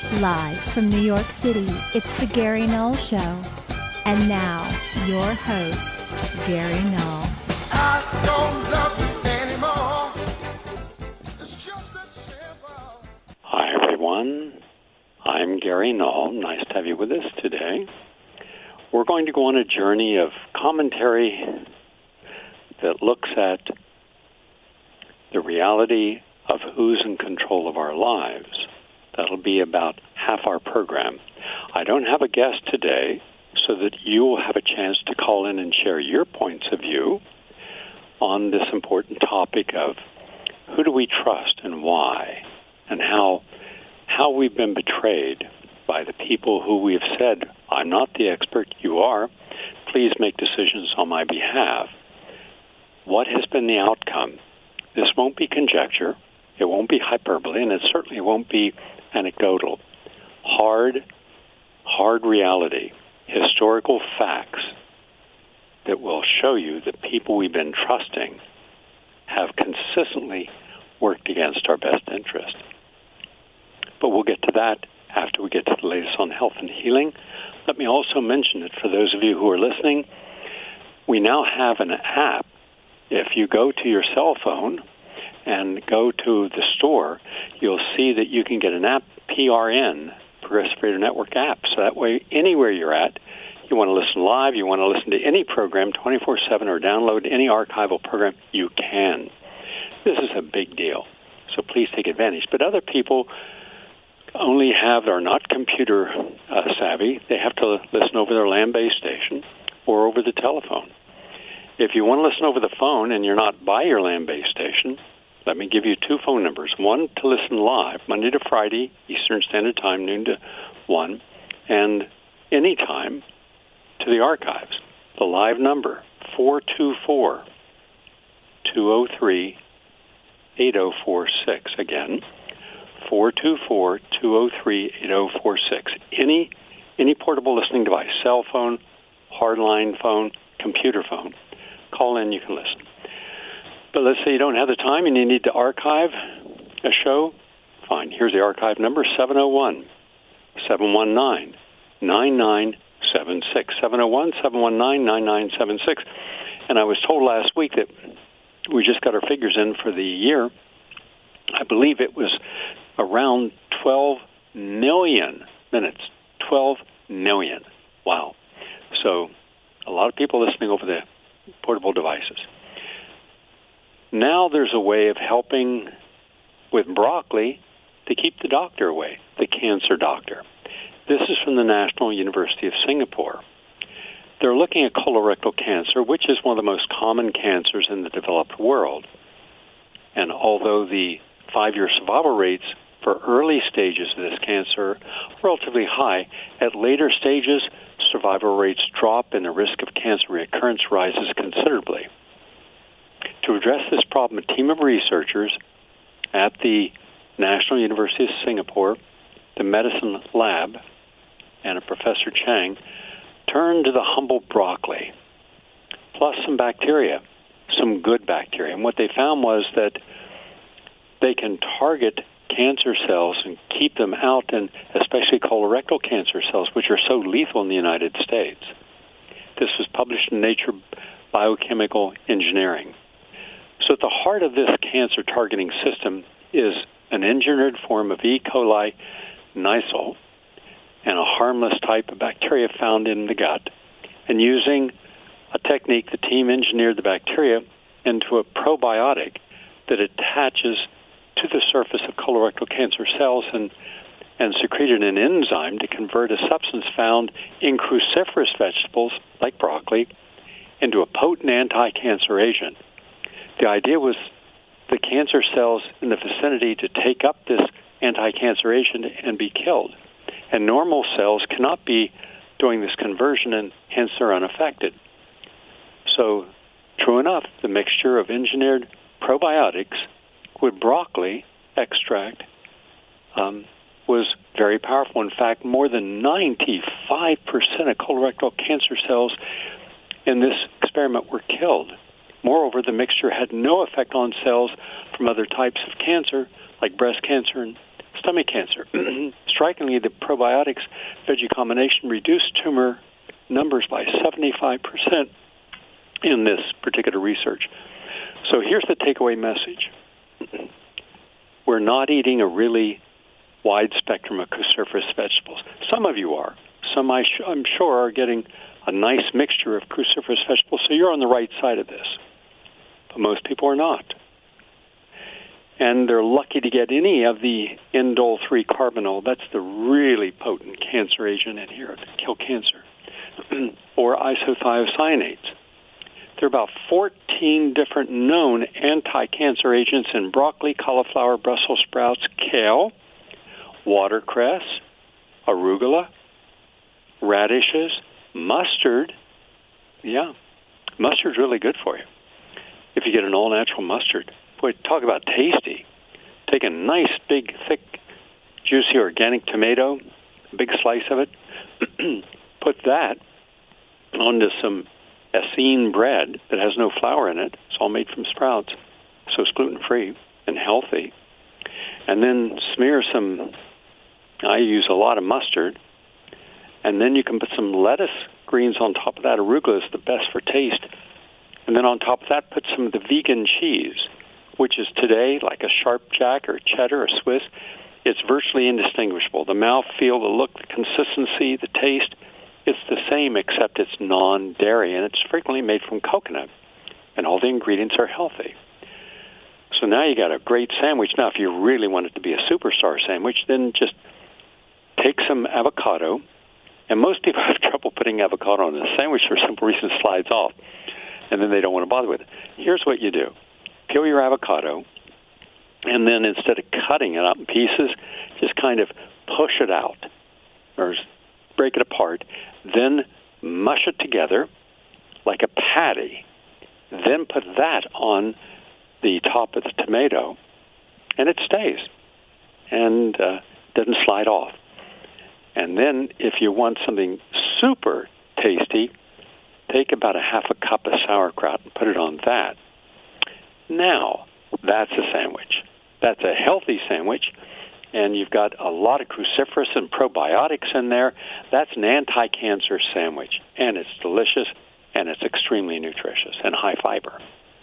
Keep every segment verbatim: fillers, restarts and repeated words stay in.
Live from New York City, it's The Gary Null Show. And now, your host, Gary Null. I don't love you anymore. It's just that simple. Hi, everyone. I'm Gary Null. Nice to have you with us today. We're going to go on a journey of commentary that looks at the reality of who's in control of our lives. That'll be about half our program. I don't have a guest today, so that you will have a chance to call in and share your points of view on this important topic of who do we trust and why, and how how we've been betrayed by the people who we have said, I'm not the expert, you are, please make decisions on my behalf. What has been the outcome? This won't be conjecture, it won't be hyperbole, and it certainly won't be anecdotal. Hard, hard reality, historical facts that will show you that people we've been trusting have consistently worked against our best interest. But we'll get to that after we get to the latest on health and healing. Let me also mention that for those of you who are listening, we now have an app. If you go to your cell phone and go to the store, you'll see that you can get an app, P R N, Progressive Radio Network app. So that way, anywhere you're at, you want to listen live, you want to listen to any program twenty-four seven or download any archival program, you can. This is a big deal, so please take advantage. But other people only have, are not computer uh, savvy. They have to listen over their land-based station or over the telephone. If you want to listen over the phone and you're not by your land-based station, let me give you two phone numbers. One to listen live, Monday to Friday, Eastern Standard Time, noon to one, and anytime to the archives. The live number, four two four, two zero three, eight zero four six. Again, four two four, two zero three, eight zero four six. Any, any portable listening device, cell phone, hardline phone, computer phone, call in, you can listen. But let's say you don't have the time and you need to archive a show. Fine. Here's the archive number, seven oh one, seven one nine, nine nine seven six. seven oh one, seven one nine, nine nine seven six. And I was told last week that we just got our figures in for the year. I believe it was around twelve million minutes. twelve million. Wow. So a lot of people listening over the portable devices. Now there's a way of helping with broccoli to keep the doctor away, the cancer doctor. This is from the National University of Singapore. They're looking at colorectal cancer, which is one of the most common cancers in the developed world. And although the five-year survival rates for early stages of this cancer are relatively high, at later stages, survival rates drop and the risk of cancer recurrence rises considerably. To address this problem, a team of researchers at the National University of Singapore, the Medicine Lab, and a Professor Chang turned to the humble broccoli, plus some bacteria, some good bacteria. And what they found was that they can target cancer cells and keep them out, and especially colorectal cancer cells, which are so lethal in the United States. This was published in Nature Biochemical Engineering. So at the heart of this cancer targeting system is an engineered form of E. coli Nysol and a harmless type of bacteria found in the gut. And using a technique, the team engineered the bacteria into a probiotic that attaches to the surface of colorectal cancer cells and, and secreted an enzyme to convert a substance found in cruciferous vegetables, like broccoli, into a potent anti-cancer agent. The idea was the cancer cells in the vicinity to take up this anti-cancer agent and be killed. And normal cells cannot be doing this conversion, and hence they're unaffected. So, true enough, the mixture of engineered probiotics with broccoli extract um, was very powerful. In fact, more than ninety-five percent of colorectal cancer cells in this experiment were killed. Moreover, the mixture had no effect on cells from other types of cancer, like breast cancer and stomach cancer. Strikingly, the probiotics veggie combination reduced tumor numbers by seventy-five percent in this particular research. So here's the takeaway message. We're not eating a really wide spectrum of cruciferous vegetables. Some of you are. Some, I sh- I'm sure, are getting a nice mixture of cruciferous vegetables, so you're on the right side of this. But most people are not. And they're lucky to get any of the indole three carbinol. That's the really potent cancer agent in here to kill cancer. Or isothiocyanates. There are about fourteen different known anti-cancer agents in broccoli, cauliflower, Brussels sprouts, kale, watercress, arugula, radishes, mustard. Yeah, mustard's really good for you. If you get an all-natural mustard. Boy, talk about tasty. Take a nice, big, thick, juicy organic tomato, a big slice of it, put that onto some Essene bread that has no flour in it. It's all made from sprouts, so it's gluten-free and healthy. And then smear some, I use a lot of mustard, and then you can put some lettuce greens on top of that. Arugula is the best for taste. And then on top of that, put some of the vegan cheese, which is today like a Sharp Jack or cheddar or Swiss. It's virtually indistinguishable. The mouthfeel, the look, the consistency, the taste, it's the same except it's non-dairy, and it's frequently made from coconut, and all the ingredients are healthy. So now you got a great sandwich. Now, if you really want it to be a superstar sandwich, then just take some avocado, and most people have trouble putting avocado on a sandwich for some reason it slides off, and then they don't want to bother with it. Here's what you do. Peel your avocado, and then instead of cutting it up in pieces, just kind of push it out, or break it apart, then mush it together like a patty, then put that on the top of the tomato, and it stays and uh, doesn't slide off. And then if you want something super tasty, take about a half a cup of sauerkraut and put it on that. Now, that's a sandwich. That's a healthy sandwich, and you've got a lot of cruciferous and probiotics in there. That's an anti-cancer sandwich, and it's delicious, and it's extremely nutritious and high fiber.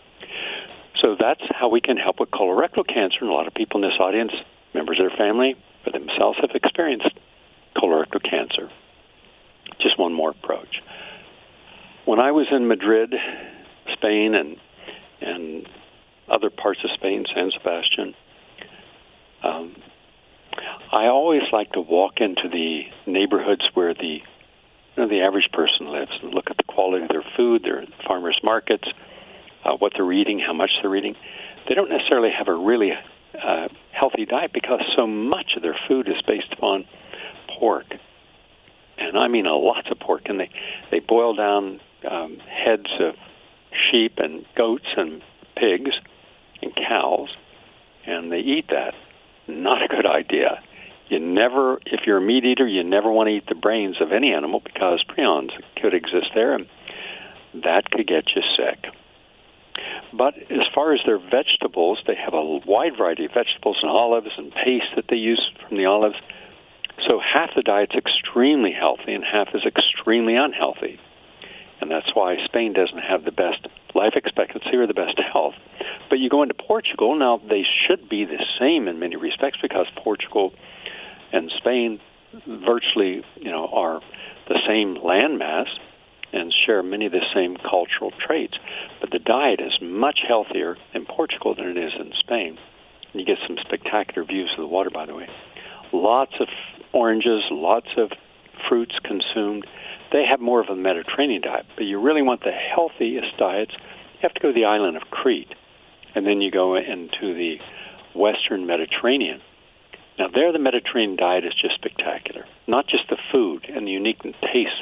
So that's how we can help with colorectal cancer, and a lot of people in this audience, members of their family or themselves, have experienced colorectal cancer. Just one more approach. When I was in Madrid, Spain, and and other parts of Spain, San Sebastian, um, I always like to walk into the neighborhoods where the you know, the average person lives and look at the quality of their food, their farmers' markets, uh, what they're eating, how much they're eating. They don't necessarily have a really uh, healthy diet because so much of their food is based upon pork. And I mean a lots of pork. And they, they boil down um, heads of sheep and goats and pigs and cows, and they eat that. Not a good idea. You never, if you're a meat eater, you never want to eat the brains of any animal because prions could exist there, and that could get you sick. But as far as their vegetables, they have a wide variety of vegetables and olives and paste that they use from the olives. So half the diet's extremely healthy and half is extremely unhealthy. And that's why Spain doesn't have the best life expectancy or the best health. But you go into Portugal, now they should be the same in many respects because Portugal and Spain virtually, you know, are the same landmass and share many of the same cultural traits. But the diet is much healthier in Portugal than it is in Spain. And you get some spectacular views of the water, by the way. Lots of oranges, lots of fruits consumed. They have more of a Mediterranean diet. But you really want the healthiest diets, you have to go to the island of Crete. And then you go into the Western Mediterranean. Now, there the Mediterranean diet is just spectacular. Not just the food and the unique taste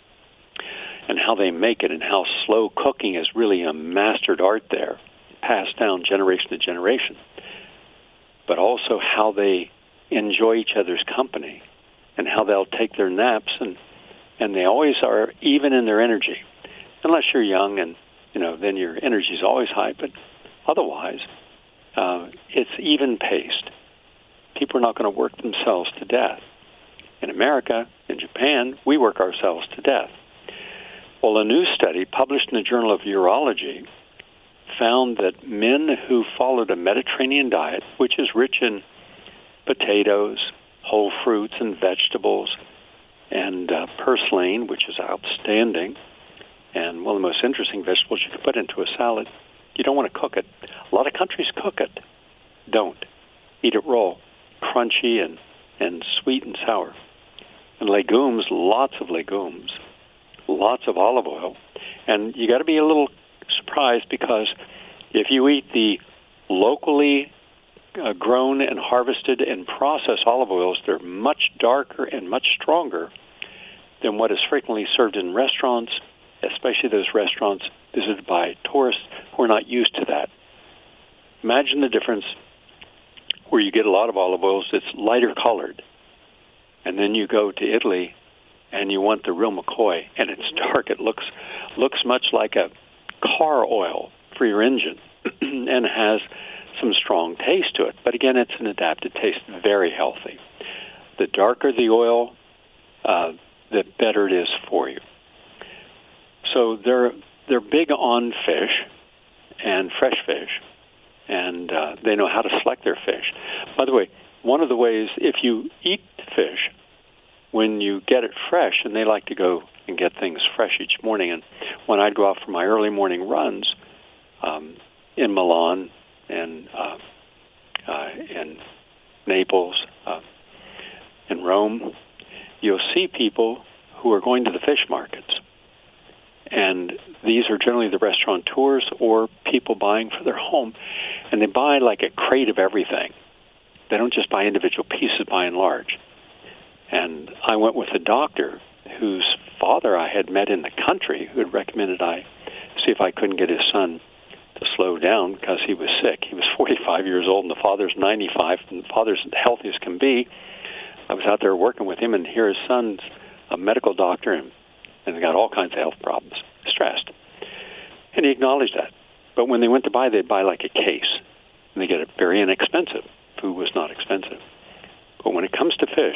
and how they make it and how slow cooking is really a mastered art there, passed down generation to generation, but also how they enjoy each other's company and how they'll take their naps, and, and they always are even in their energy. Unless you're young and, you know, then your energy is always high, but otherwise, uh, it's even paced. people are not going to work themselves to death. In America, in Japan, we work ourselves to death. Well, a new study published in the Journal of Urology found that men who followed a Mediterranean diet, which is rich in potatoes, whole fruits and vegetables, and uh, purslane, which is outstanding, and one of the most interesting vegetables you could put into a salad. You don't want to cook it. A lot of countries cook it. Don't. Eat it raw, crunchy and, and sweet and sour. And legumes, lots of legumes, lots of olive oil. And you got to be a little surprised because if you eat the locally uh, grown and harvested and processed olive oils, they're much darker and much stronger than what is frequently served in restaurants, especially those restaurants visited by tourists who are not used to that. Imagine the difference where you get a lot of olive oils that's lighter colored, and then you go to Italy and you want the real McCoy, and it's dark. It looks looks much like a car oil for your engine and has some strong taste to it. But again, it's an adapted taste, very healthy. The darker the oil, uh, the better it is for you. So they're they're big on fish and fresh fish, and uh, they know how to select their fish. By the way, one of the ways, if you eat fish, when you get it fresh, and they like to go and get things fresh each morning, and when I'd go out for my early morning runs um, in Milan and uh, uh, in Naples, uh, in Rome, you'll see people who are going to the fish markets. And these are generally the restaurateurs or people buying for their home. And they buy like a crate of everything. They don't just buy individual pieces by and large. And I went with a doctor whose father I had met in the country who had recommended I see if I couldn't get his son to slow down because he was sick. He was forty-five years old and the father's ninety-five, and the father's healthy as can be. I was out there working with him, and here his son's a medical doctor and and they got all kinds of health problems, stressed. And he acknowledged that. But when they went to buy, they'd buy like a case, and they get it very inexpensive. Food was not expensive. But when it comes to fish,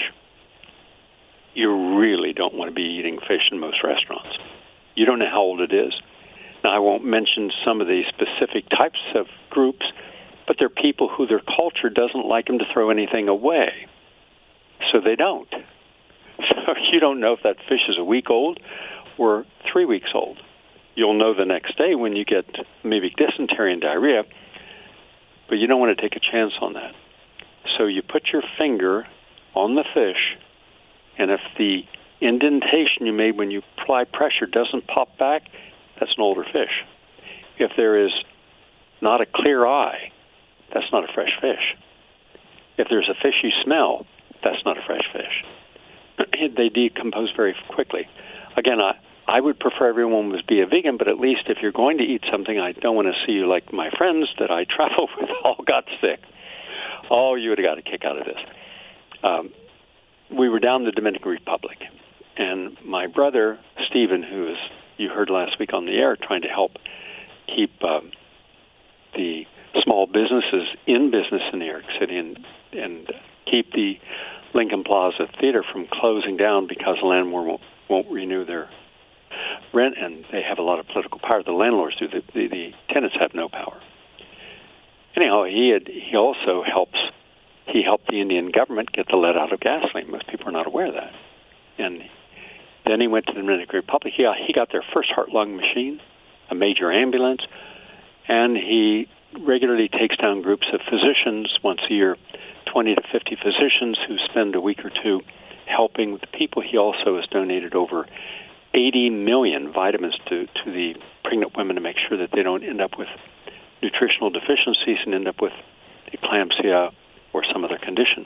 you really don't want to be eating fish in most restaurants. You don't know how old it is. Now, I won't mention some of the specific types of groups, but they're people who their culture doesn't like them to throw anything away. So they don't. So you don't know if that fish is a week old or three weeks old. You'll know the next day when you get maybe dysentery and diarrhea, but you don't want to take a chance on that. So you put your finger on the fish, and if the indentation you made when you apply pressure doesn't pop back, that's an older fish. If there is not a clear eye, that's not a fresh fish. If there's a fishy smell, that's not a fresh fish. They decompose very quickly. Again, I, I would prefer everyone was be a vegan, but at least if you're going to eat something, I don't want to see you like my friends that I travel with all got sick. Oh, you would have got a kick out of this. Um, we were down in the Dominican Republic, and my brother, Stephen, who is, you heard last week on the air, trying to help keep um, the small businesses in business in New York City and, and keep the Lincoln Plaza Theater from closing down because the landlord won't, won't renew their rent, and they have a lot of political power. The landlords do. The, the, the tenants have no power. Anyhow, he had, he also helps. He helped the Indian government get the lead out of gasoline. Most people are not aware of that. And then he went to the Dominican Republic. He got, he got their first heart-lung machine, a major ambulance, and he regularly takes down groups of physicians once a year, twenty to fifty physicians who spend a week or two helping the people. He also has donated over eighty million vitamins to, to the pregnant women to make sure that they don't end up with nutritional deficiencies and end up with eclampsia or some other condition.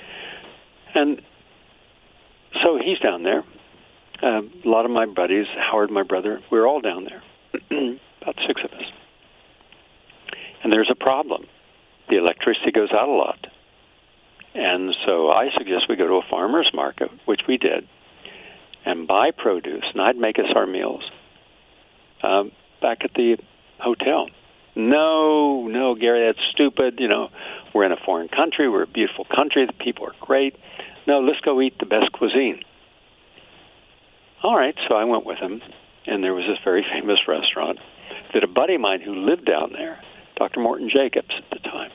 And so he's down there. Uh, a lot of my buddies, Howard, my brother, we're all down there, about six of us. And there's a problem. The electricity goes out a lot. And so I suggest we go to a farmer's market, which we did, and buy produce. And I'd make us our meals um, back at the hotel. No, no, Gary, that's stupid. You know, we're in a foreign country, we're a beautiful country, the people are great. No, let's go eat the best cuisine. All right, so I went with him, and there was this very famous restaurant that a buddy of mine who lived down there, Doctor Morton Jacobs at the time,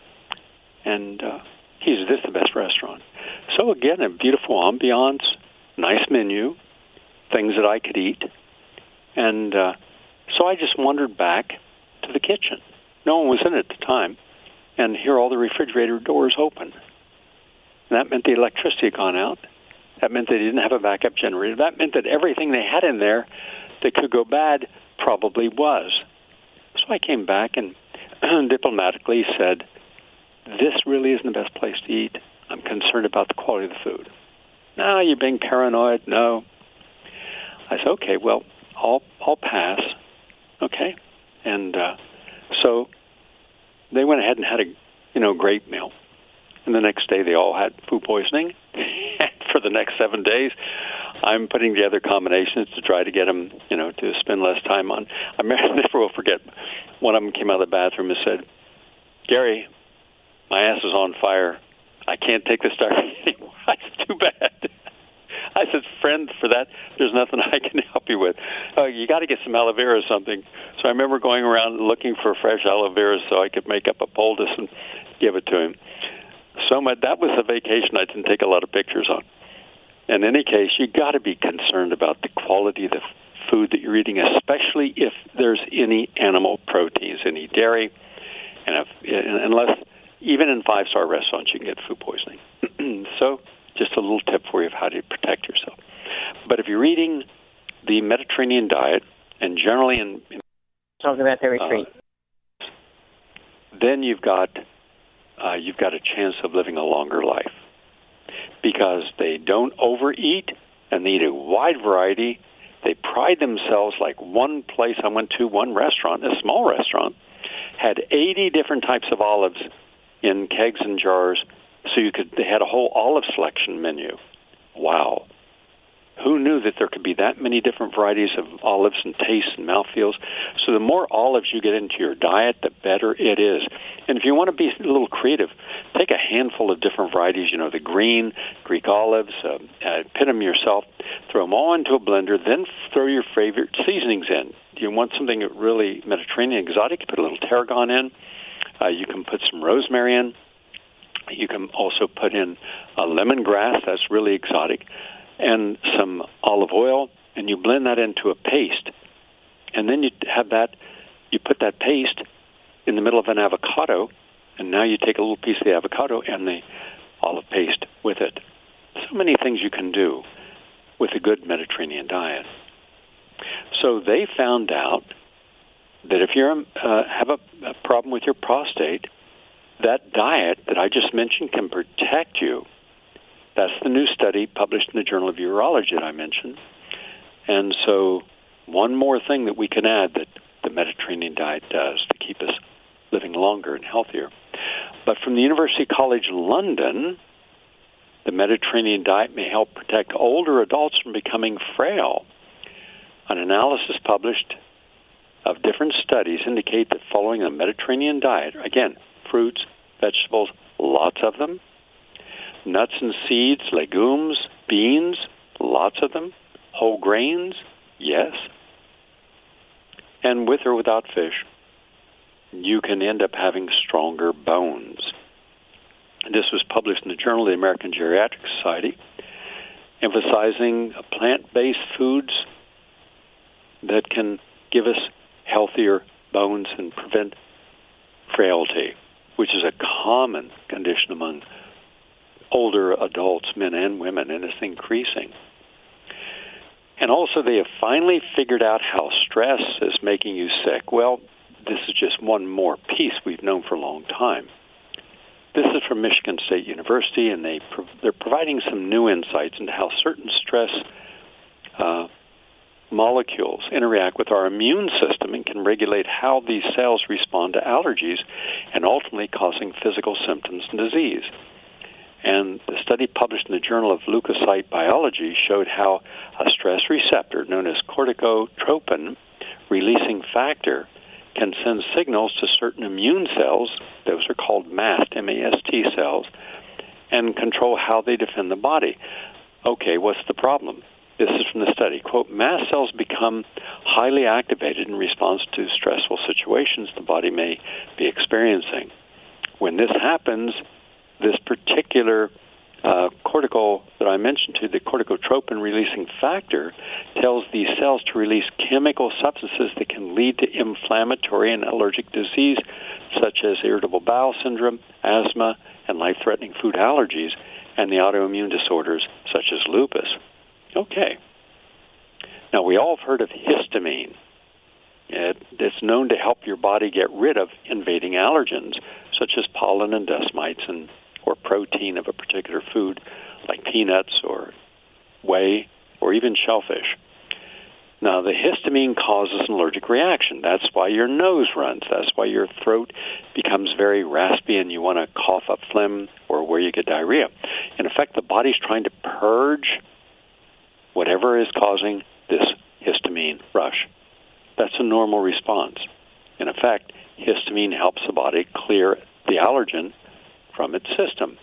and uh, he said, this is the best restaurant. So again, a beautiful ambiance, nice menu, things that I could eat. And uh, so I just wandered back to the kitchen. No one was in it at the time. And here all the refrigerator doors open. And that meant the electricity had gone out. That meant they didn't have a backup generator. That meant that everything they had in there that could go bad probably was. So I came back and diplomatically said, this really isn't the best place to eat. I'm concerned about the quality of the food. No, you're being paranoid. No. I said, okay, well, I'll, I'll pass. Okay. And uh, so they went ahead and had a, you know, great meal. And the next day they all had food poisoning. For the next seven days, I'm putting together combinations to try to get them, you know, to spend less time on. I never will forget, one of them came out of the bathroom and said, Gary, my ass is on fire. I can't take this stuff anymore. I said, too bad. I said, friend, for that, there's nothing I can help you with. Oh, you got to get some aloe vera or something. So I remember going around looking for fresh aloe vera so I could make up a poultice and give it to him. So my, that was a vacation I didn't take a lot of pictures on. In any case, you got to be concerned about the quality of the food that you're eating, especially if there's any animal proteins, any dairy, and if, unless even in five-star restaurants you can get food poisoning. So just a little tip for you of how to protect yourself. But if you're eating the Mediterranean diet, and generally in... in talking about the retreat. Uh, then you've got uh, you've got a chance of living a longer life, because they don't overeat and they eat a wide variety. They pride themselves, like one place I went to, one restaurant, a small restaurant, had eighty different types of olives in kegs and jars, so you could. They had a whole olive selection menu. Wow. Who knew that there could be that many different varieties of olives and tastes and mouthfeels? So the more olives you get into your diet, the better it is. And if you want to be a little creative, take a handful of different varieties, you know, the green, Greek olives, uh, uh, pit them yourself, throw them all into a blender, then throw your favorite seasonings in. You want something really Mediterranean exotic, you put a little tarragon in. Uh, you can put some rosemary in. You can also put in uh, lemongrass, that's really exotic, and some olive oil, and you blend that into a paste. And then you have that, you put that paste in the middle of an avocado, and now you take a little piece of the avocado and the olive paste with it. So many things you can do with a good Mediterranean diet. So they found out that if you uh, have a, a problem with your prostate, that diet that I just mentioned can protect you. That's the new study published in the Journal of Urology that I mentioned. And so one more thing that we can add that the Mediterranean diet does to keep us living longer and healthier. But from the University College London, the Mediterranean diet may help protect older adults from becoming frail. An analysis published of different studies indicate that following a Mediterranean diet, again, fruits, vegetables, lots of them, nuts and seeds, legumes, beans, lots of them, whole grains, yes, and with or without fish, you can end up having stronger bones. This was published in the Journal of the American Geriatric Society, emphasizing plant-based foods that can give us healthier bones and prevent frailty, which is a common condition among older adults, men and women, and it's increasing. And also they have finally figured out how stress is making you sick. Well, this is just one more piece we've known for a long time. This is from Michigan State University, and they pro- they're providing some new insights into how certain stress uh, molecules interact with our immune system and can regulate how these cells respond to allergies and ultimately causing physical symptoms and disease. And the study published in the Journal of Leukocyte Biology showed how a stress receptor known as corticotropin releasing factor can send signals to certain immune cells, those are called mast, M A S T cells, and control how they defend the body. Okay, what's the problem? This is from the study. Quote, mast cells become highly activated in response to stressful situations the body may be experiencing. When this happens, this particular uh, cortical that I mentioned to, the corticotropin-releasing factor, tells these cells to release chemical substances that can lead to inflammatory and allergic disease, such as irritable bowel syndrome, asthma, and life-threatening food allergies, and the autoimmune disorders such as lupus. Okay. Now, we all have heard of histamine. It, it's known to help your body get rid of invading allergens, such as pollen and dust mites, and or protein of a particular food, like peanuts or whey or even shellfish. Now, the histamine causes an allergic reaction. That's why your nose runs. That's why your throat becomes very raspy and you want to cough up phlegm, or where you get diarrhea. In effect, the body's trying to purge whatever is causing this histamine rush. That's a normal response. In effect, histamine helps the body clear the allergen from its system.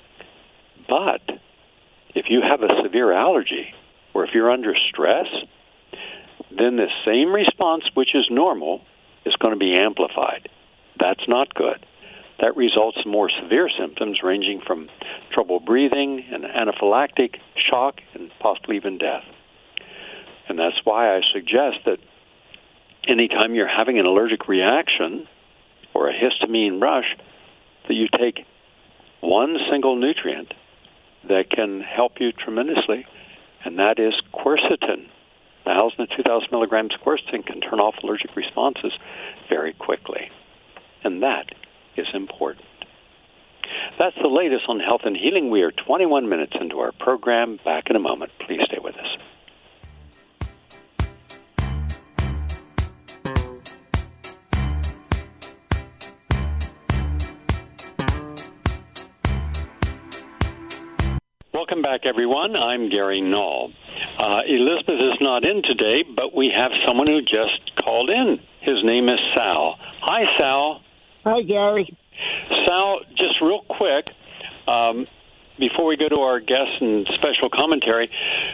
But if you have a severe allergy, or if you're under stress, then the same response, which is normal, is going to be amplified. That's not good. That results in more severe symptoms ranging from trouble breathing and anaphylactic shock and possibly even death. And that's why I suggest that anytime you're having an allergic reaction or a histamine rush, that you take one single nutrient that can help you tremendously, and that is quercetin. one thousand to two thousand milligrams of quercetin can turn off allergic responses very quickly, and that is important. That's the latest on health and healing. We are twenty-one minutes into our program. Back in a moment. Please stay with us. Welcome back, everyone. I'm Gary Null. Uh, Elizabeth is not in today, but we have someone who just called in. His name is Sal. Hi, Sal. Hi, Gary. Sal, just real quick, um, before we go to our guests and special commentary,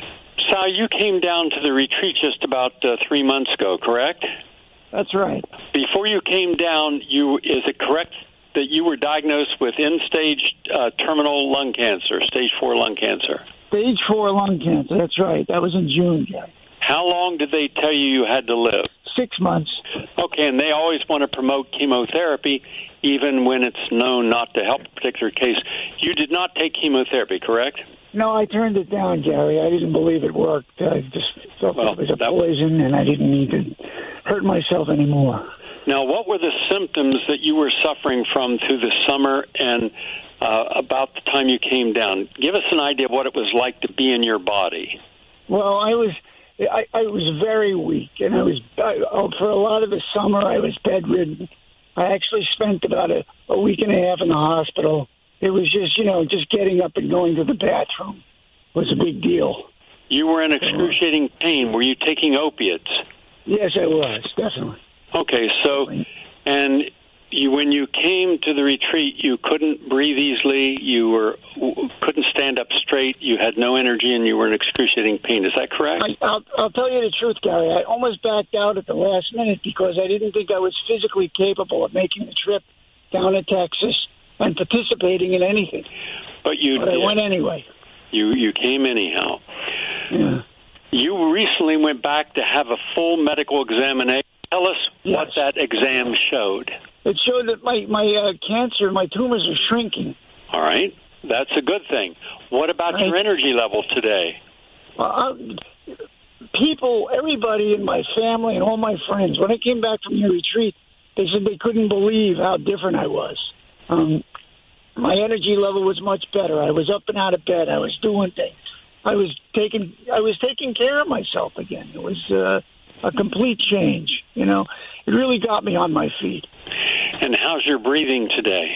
Sal, you came down to the retreat just about uh, three months ago, correct? That's right. Before you came down, you is it correct that you were diagnosed with end-stage uh, terminal lung cancer, stage four lung cancer? Stage four lung cancer, that's right. That was in June, Gary. How long did they tell you you had to live? Six months. Okay, and they always want to promote chemotherapy, even when it's known not to help a particular case. You did not take chemotherapy, correct? No, I turned it down, Gary. I didn't believe it worked. I just thought well, it was a poison, and I didn't need to hurt myself anymore. Now, what were the symptoms that you were suffering from through the summer and uh, about the time you came down? Give us an idea of what it was like to be in your body. Well, I was I, I was very weak, and I was I, for a lot of the summer I was bedridden. I actually spent about a, a week and a half in the hospital. It was just, you know, just getting up and going to the bathroom was a big deal. You were in excruciating pain. Were you taking opiates? Yes, I was, definitely. Okay, so, and you, when you came to the retreat, you couldn't breathe easily, you were couldn't stand up straight, you had no energy, and you were in excruciating pain. Is that correct? I, I'll, I'll tell you the truth, Gary. I almost backed out at the last minute because I didn't think I was physically capable of making the trip down to Texas and participating in anything. But you but did. I went anyway. You you came anyhow. Yeah. You recently went back to have a full medical examination. Tell us yes. what that exam showed. It showed that my, my uh, cancer, my tumors are shrinking. All right. That's a good thing. What about right. your energy level today? Well, I, people, everybody in my family and all my friends, when I came back from your retreat, they said they couldn't believe how different I was. Um, my energy level was much better. I was up and out of bed. I was doing things. I was taking I was taking care of myself again. It was uh, a complete change. You know, it really got me on my feet. And how's your breathing today?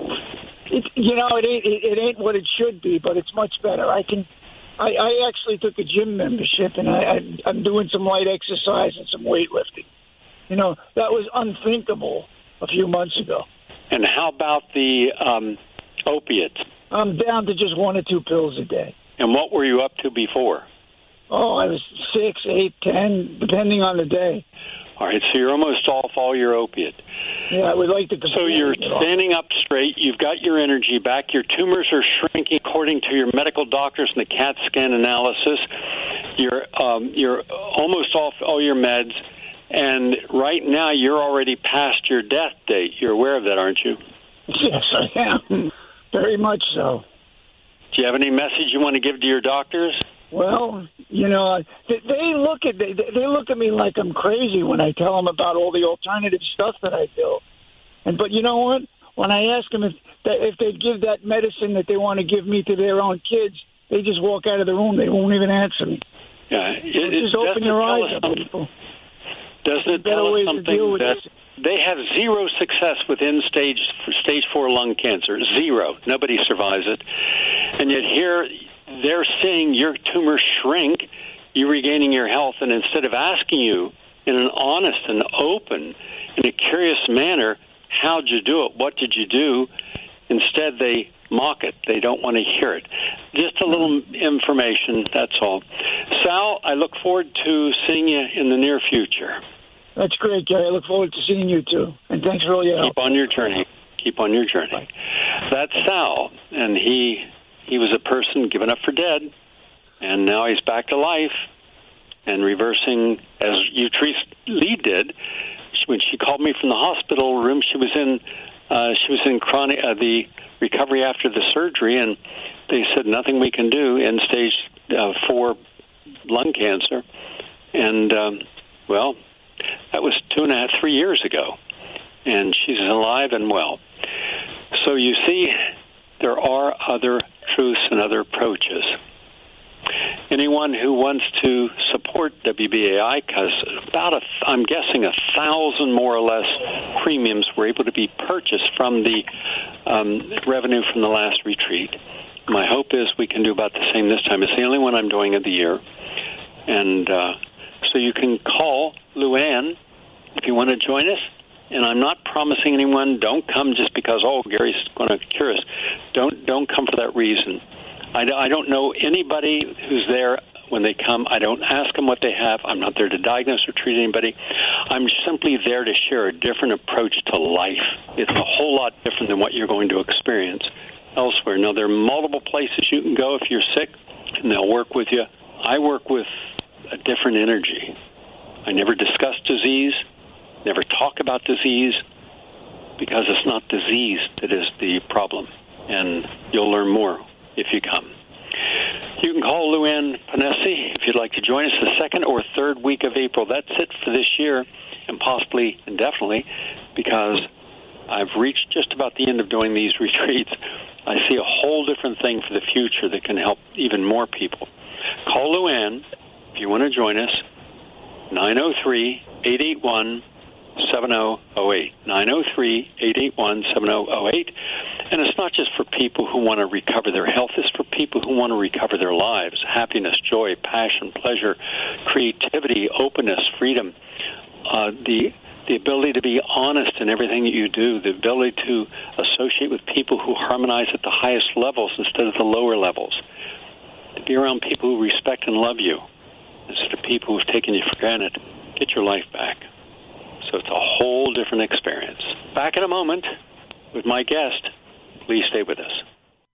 It, you know, it ain't it, it ain't what it should be, but it's much better. I can. I, I actually took a gym membership, and I, I, I'm doing some light exercise and some weightlifting. You know, that was unthinkable a few months ago. And how about the um, opiates? I'm down to just one or two pills a day. And what were you up to before? Oh, I was six, eight, ten, depending on the day. All right, so you're almost off all your opiate. Yeah, I would like to... So you're standing up straight, you've got your energy back, your tumors are shrinking according to your medical doctors and the CAT scan analysis. You're, um, you're almost off all your meds, and right now you're already past your death date. You're aware of that, aren't you? Yes, I am. Very much so. Do you have any message you want to give to your doctors? Well, you know, they, they look at they, they look at me like I'm crazy when I tell them about all the alternative stuff that I do. And but you know what? When I ask them if if they give that medicine that they want to give me to their own kids, they just walk out of the room. They won't even answer me. Yeah, it, so it, just open your eyes up, something? people. Doesn't it tell us something that they have zero success with end-stage stage four lung cancer? Zero. Nobody survives it. And yet here they're seeing your tumor shrink, you regaining your health, and instead of asking you in an honest and open, in a curious manner, how'd you do it? What did you do? Instead, they mock it. They don't want to hear it. Just a little information, that's all. Sal, I look forward to seeing you in the near future. That's great, Gary. I look forward to seeing you, too. And thanks for all your help. Keep on your journey. Keep on your journey. Bye. That's Sal, and he he was a person given up for dead, and now he's back to life and reversing, as Utrice Lee did. When she called me from the hospital room, she was in uh, she was in chronic uh, the recovery after the surgery, and they said nothing we can do, end stage uh, four lung cancer, and um, well, that was two and a half, three years ago, and she's alive and well. So you see, there are other truths and other approaches. Anyone who wants to support W B A I, because about, a, I'm guessing, a thousand more or less premiums were able to be purchased from the um, revenue from the last retreat. My hope is we can do about the same this time. It's the only one I'm doing of the year. And uh, so you can call Luann if you want to join us. And I'm not promising anyone, don't come just because, oh, Gary's going to cure us. Don't, don't come for that reason. I, I don't know anybody who's there when they come. I don't ask them what they have. I'm not there to diagnose or treat anybody. I'm simply there to share a different approach to life. It's a whole lot different than what you're going to experience elsewhere. Now, there are multiple places you can go if you're sick, and they'll work with you. I work with a different energy. I never discuss disease, never talk about disease, because it's not disease that is the problem. And you'll learn more if you come. You can call Luann Panesi if you'd like to join us the second or third week of April. That's it for this year, and possibly indefinitely, because I've reached just about the end of doing these retreats. I see a whole different thing for the future that can help even more people. Call Luann if you want to join us, nine oh three, eight eight one, seven oh oh eight, nine oh three, eight eight one, seven oh oh eight. And it's not just for people who want to recover their health. It's for people who want to recover their lives, happiness, joy, passion, pleasure, creativity, openness, freedom, uh, the the ability to be honest in everything that you do, the ability to associate with people who harmonize at the highest levels instead of the lower levels, to be around people who respect and love you instead of people who've taken you for granted. Get your life back. So it's a whole different experience. Back in a moment with my guest. Please stay with us.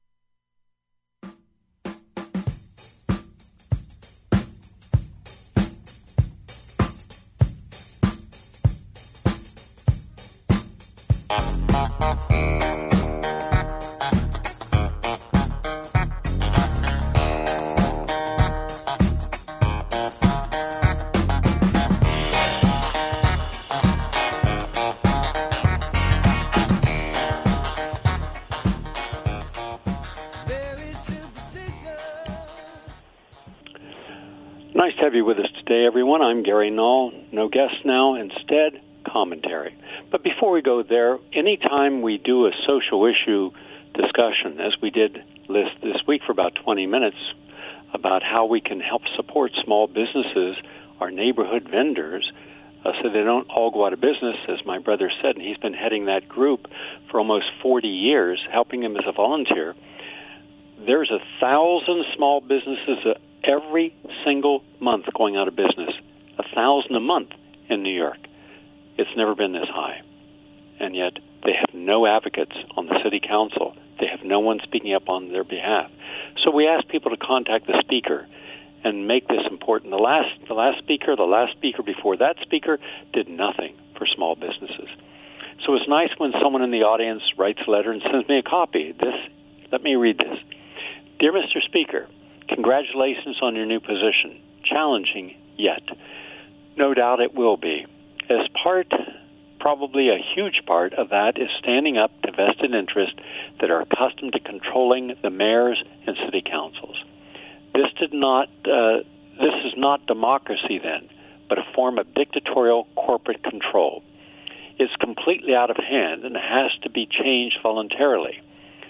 Nice to have you with us today, everyone. I'm Gary Null. No guests now. Instead, commentary. But before we go there, anytime we do a social issue discussion, as we did list this week for about twenty minutes, about how we can help support small businesses, our neighborhood vendors, uh, so they don't all go out of business, as my brother said, and he's been heading that group for almost forty years, helping them as a volunteer. There's a thousand small businesses every single month going out of business, a thousand a month in New York. It's never been this high. And yet they have no advocates on the city council. They have no one speaking up on their behalf. So we asked people to contact the speaker and make this important. The last, the last speaker, the last speaker before that speaker did nothing for small businesses. So it's nice when someone in the audience writes a letter and sends me a copy. This, let me read this. Dear Mister Speaker, congratulations on your new position. Challenging, yet. No doubt it will be. As part, probably a huge part of that is standing up to vested interests that are accustomed to controlling the mayors and city councils. This did not. Uh, this is not democracy then, but a form of dictatorial corporate control. It's completely out of hand and has to be changed voluntarily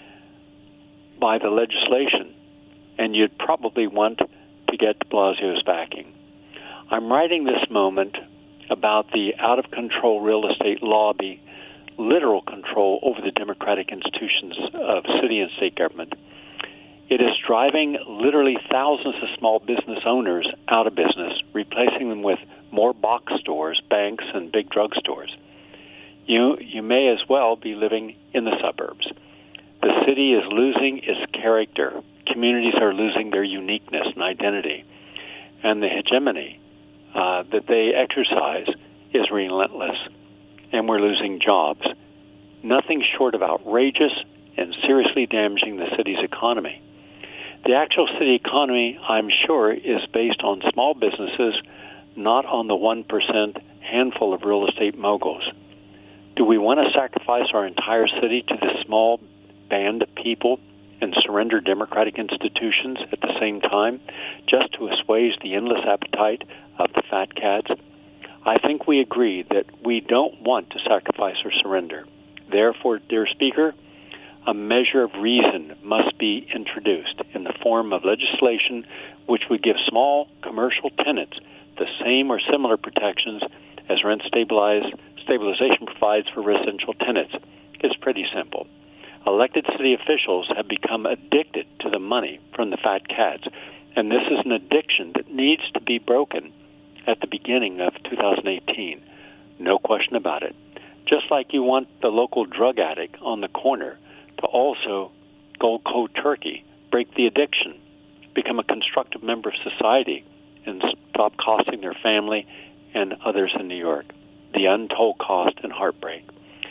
by the legislation, and you'd probably want to get de Blasio's backing. I'm writing this moment about the out-of-control real estate lobby, literal control over the democratic institutions of city and state government. It is driving literally thousands of small business owners out of business, replacing them with more box stores, banks, and big drugstores. You, you may as well be living in the suburbs. The city is losing its character. Communities are losing their uniqueness and identity. And the hegemony uh, that they exercise is relentless. And we're losing jobs. Nothing short of outrageous and seriously damaging the city's economy. The actual city economy, I'm sure, is based on small businesses, not on the one percent handful of real estate moguls. Do we want to sacrifice our entire city to this small band of people and surrender democratic institutions at the same time just to assuage the endless appetite of the fat cats? I think we agree that we don't want to sacrifice or surrender. Therefore, dear Speaker, a measure of reason must be introduced in the form of legislation which would give small commercial tenants the same or similar protections as rent stabilize, stabilization provides for residential tenants. It's pretty simple. Elected city officials have become addicted to the money from the fat cats, and this is an addiction that needs to be broken at the beginning of two thousand eighteen. No question about it. Just like you want the local drug addict on the corner to also go cold turkey, break the addiction, become a constructive member of society, and stop costing their family and others in New York the untold cost and heartbreak.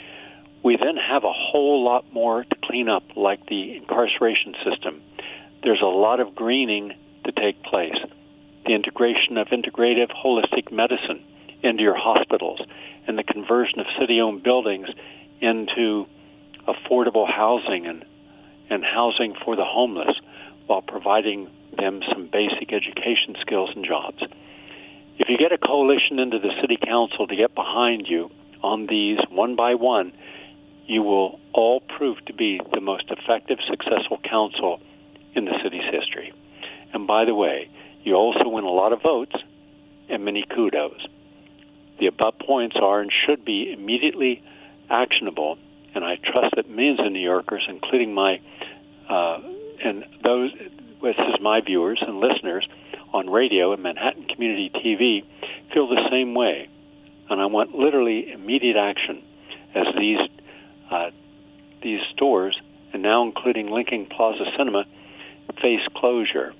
We then have a whole lot more to clean up, like the incarceration system. There's a lot of greening to take place. The integration of integrative holistic medicine into your hospitals and the conversion of city-owned buildings into affordable housing and, and housing for the homeless while providing them some basic education skills and jobs. If you get a coalition into the city council to get behind you on these one by one, you will all prove to be the most effective, successful council in the city's history. And by the way, you also win a lot of votes and many kudos. The above points are and should be immediately actionable, and I trust that millions of New Yorkers, including my uh, and those, this is my viewers and listeners on radio and Manhattan Community T V, feel the same way. And I want literally immediate action as these uh, these stores, and now including Lincoln Plaza Cinema, face closure.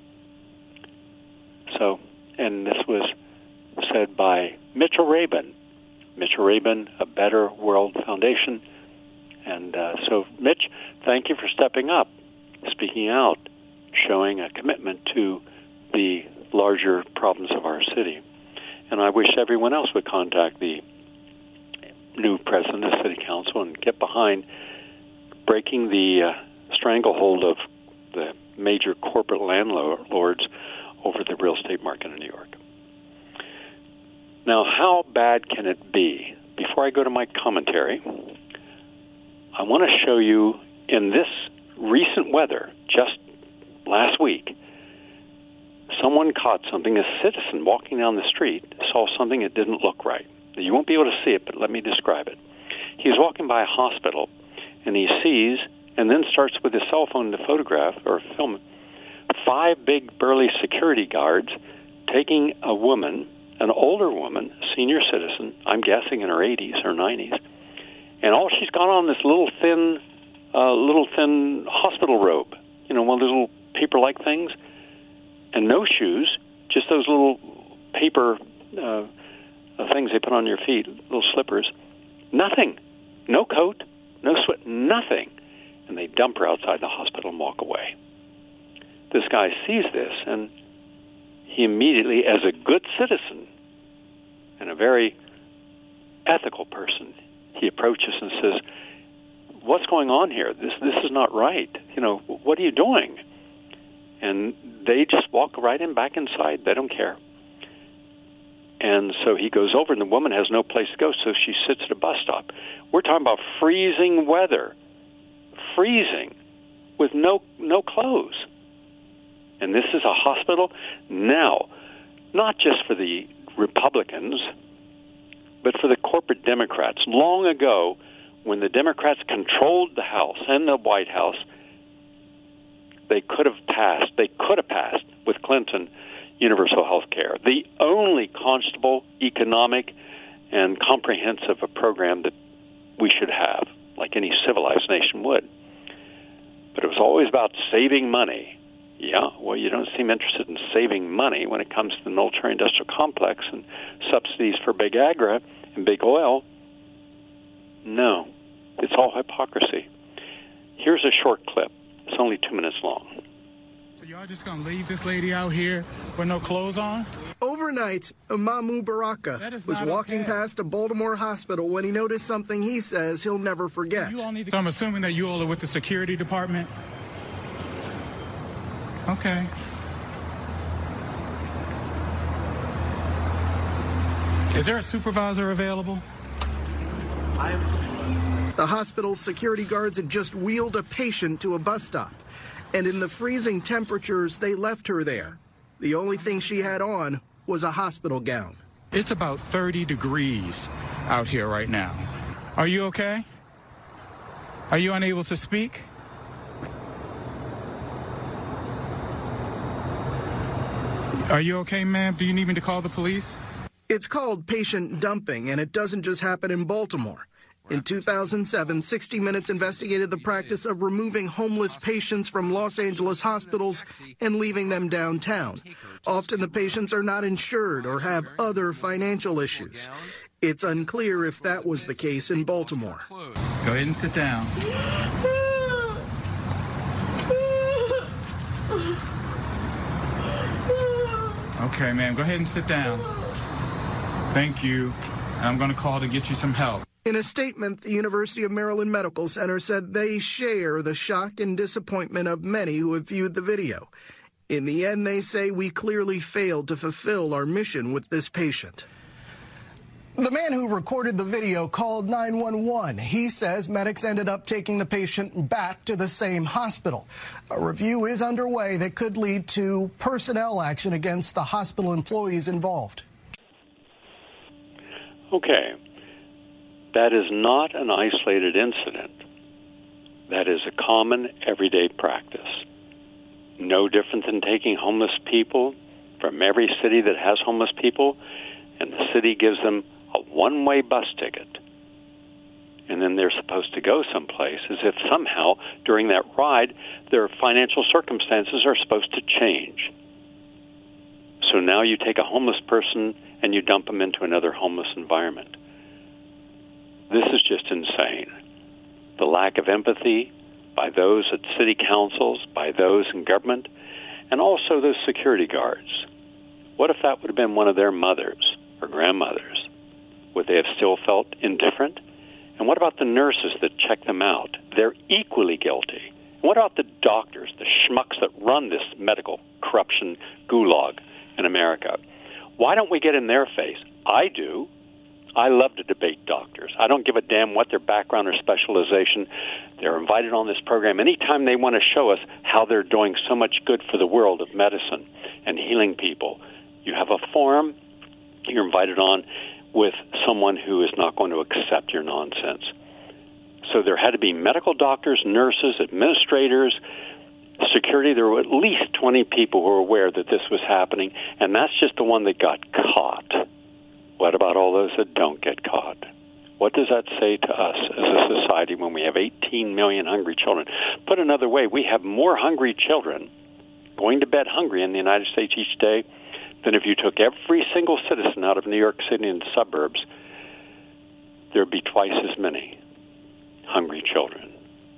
So, and this was said by Mitchell Rabin. Mitchell Rabin, A Better World Foundation. And uh, so, Mitch, thank you for stepping up, speaking out, showing a commitment to the larger problems of our city. And I wish everyone else would contact the new president of the City Council and get behind breaking the uh, stranglehold of the major corporate landlords over the real estate market in New York. Now, how bad can it be? Before I go to my commentary, I want to show you in this recent weather, just last week, someone caught something. A citizen walking down the street saw something that didn't look right. You won't be able to see it, but let me describe it. He's walking by a hospital, and he sees, and then starts with his cell phone to photograph or film five big burly security guards taking a woman, an older woman, senior citizen, I'm guessing in her eighties or nineties, and all she's got on this little thin, uh, little thin hospital robe, you know, one of those little paper-like things, and no shoes, just those little paper uh, things they put on your feet, little slippers. Nothing. No coat, no sweat, nothing. And they dump her outside the hospital and walk away. This guy sees this, and he immediately, as a good citizen and a very ethical person, he approaches and says, what's going on here? This this is not right. You know, what are you doing? And they just walk right in back inside. They don't care. And so he goes over, and the woman has no place to go, so she sits at a bus stop. We're talking about freezing weather, freezing, with no no clothes. And this is a hospital? Now, not just for the Republicans, but for the corporate Democrats. Long ago, when the Democrats controlled the House and the White House, they could have passed, they could have passed with Clinton universal health care, the only constable, economic, and comprehensive a program that we should have, like any civilized nation would. But it was always about saving money. Yeah, well, you don't seem interested in saving money when it comes to the military-industrial complex and subsidies for big agri and big oil. No, it's all hypocrisy. Here's a short clip. It's only two minutes long. So y'all just gonna leave this lady out here with no clothes on? Overnight, Mamu Baraka was walking okay. past a Baltimore hospital when he noticed something he says he'll never forget. You all need to- so I'm assuming that you all are with the security department? Okay. Is there a supervisor available? I am. The hospital's security guards had just wheeled a patient to a bus stop, and in the freezing temperatures, they left her there. The only thing she had on was a hospital gown. It's about thirty degrees out here right now. Are you okay? Are you unable to speak? Are you okay, ma'am? Do you need me to call the police? It's called patient dumping, and it doesn't just happen in Baltimore. In two thousand seven, sixty minutes investigated the practice of removing homeless patients from Los Angeles hospitals and leaving them downtown. Often the patients are not insured or have other financial issues. It's unclear if that was the case in Baltimore. Go ahead and sit down. Okay, ma'am, go ahead and sit down. Thank you. I'm going to call to get you some help. In a statement, the University of Maryland Medical Center said they share the shock and disappointment of many who have viewed the video. In the end, they say we clearly failed to fulfill our mission with this patient. The man who recorded the video called nine one one. He says medics ended up taking the patient back to the same hospital. A review is underway that could lead to personnel action against the hospital employees involved. Okay. That is not an isolated incident. That is a common, everyday practice. No different than taking homeless people from every city that has homeless people, and the city gives them a one-way bus ticket. And then they're supposed to go someplace as if somehow during that ride their financial circumstances are supposed to change. So now you take a homeless person and you dump them into another homeless environment. This is just insane. The lack of empathy by those at city councils, by those in government, and also those security guards. What if that would have been one of their mothers or grandmothers? Would they have still felt indifferent? And what about the nurses that check them out? They're equally guilty. And what about the doctors, the schmucks that run this medical corruption gulag in America? Why don't we get in their face? I do. I love to debate doctors. I don't give a damn what their background or specialization. They're invited on this program anytime they want to show us how they're doing so much good for the world of medicine and healing people. You have a forum, you're invited on. with someone who is not going to accept your nonsense. So there had to be medical doctors, nurses, administrators, security. There were at least twenty people who were aware that this was happening, and that's just the one that got caught. What about all those that don't get caught? What does that say to us as a society when we have eighteen million hungry children? Put another way, we have more hungry children going to bed hungry in the United States each day than if you took every single citizen out of New York City and the suburbs. There would be twice as many hungry children.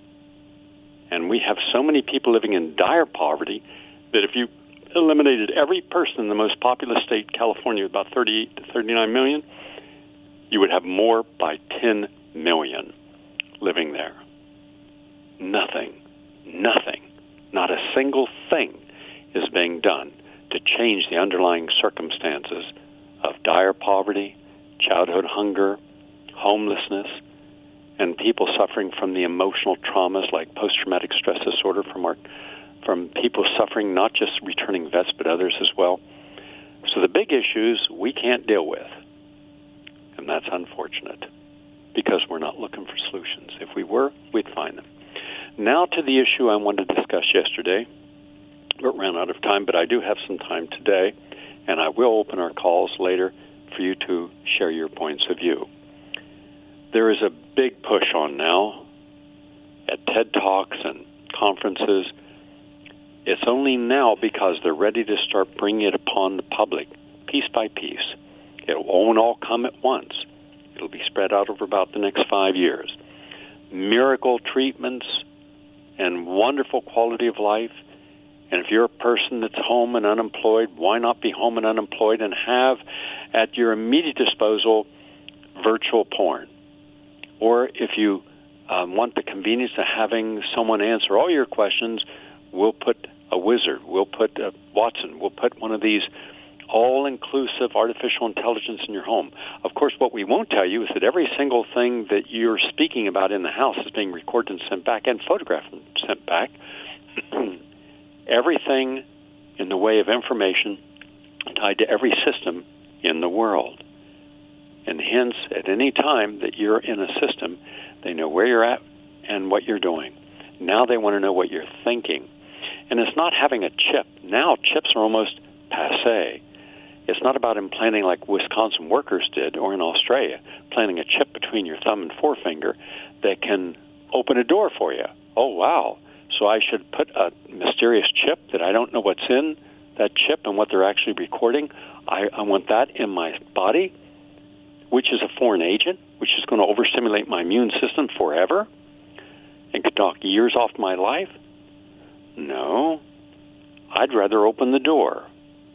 And we have so many people living in dire poverty that if you eliminated every person in the most populous state, California, about thirty-eight to thirty-nine million, you would have more by ten million living there. Nothing, nothing, not a single thing is being done to change the underlying circumstances of dire poverty, childhood hunger, homelessness, and people suffering from the emotional traumas like post-traumatic stress disorder from our, from people suffering, not just returning vets, but others as well. So the big issues we can't deal with, and that's unfortunate because we're not looking for solutions. If we were, we'd find them. Now to the issue I wanted to discuss yesterday. We ran out of time, but I do have some time today, and I will open our calls later for you to share your points of view. There is a big push on now at TED Talks and conferences. It's only now because they're ready to start bringing it upon the public, piece by piece. It won't all come at once. It'll be spread out over about the next five years. Miracle treatments and wonderful quality of life. And if you're a person that's home and unemployed, why not be home and unemployed and have at your immediate disposal virtual porn? Or if you um, want the convenience of having someone answer all your questions, we'll put a wizard, we'll put a Watson, we'll put one of these all-inclusive artificial intelligence in your home. Of course, what we won't tell you is that every single thing that you're speaking about in the house is being recorded and sent back and photographed and sent back. Everything in the way of information tied to every system in the world. And hence, at any time that you're in a system, they know where you're at and what you're doing. Now they want to know what you're thinking. And it's not having a chip. Now chips are almost passé. It's not about implanting like Wisconsin workers did, or in Australia, planting a chip between your thumb and forefinger that can open a door for you. Oh, wow. So I should put a mysterious chip that I don't know what's in that chip and what they're actually recording. I, I want that in my body, which is a foreign agent, which is going to overstimulate my immune system forever and could knock years off my life. No, I'd rather open the door.